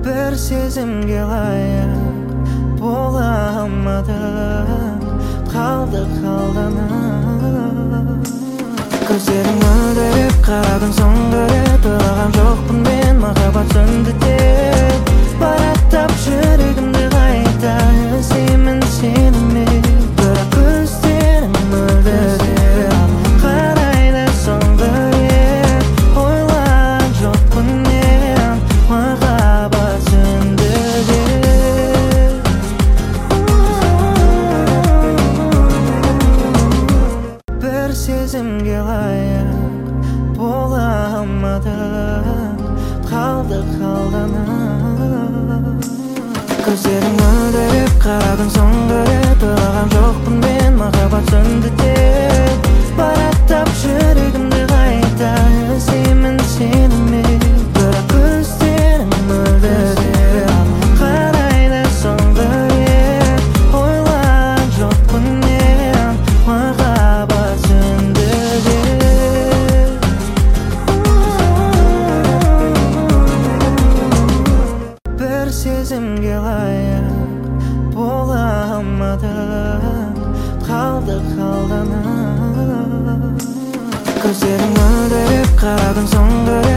Bir сезімге лайық бола алмадық, қалдық алданып. Көздерің мөлдіреп қарадың соңғы рет, ойлаған жоқпын мен махаббат жөнінде тек. Бараттап жүрегімді қайта іздеймін сені мен, бірақ көздерің мөлдіреп қарайды соңғы рет, ойлаған жоқпын мен махаббат жөнінде тек. Bir сезімге лайық бола алмадық, қалдық алданып. Көздерің мөлдіреп қарадың соңғы рет, ойлаған жоқпын мен махаббат жөнінде тек. Бараттап жүрегімді қайта іздеймін сені мен, бірақ көздерің мөлдіреп қарайды соңғы рет, ойлаған жоқпын мен махаббат жөнінде тек. Bir сезімге лайық бола алмадық, қалдық алданып. Көздерің мөлдіреп қарадың соңғы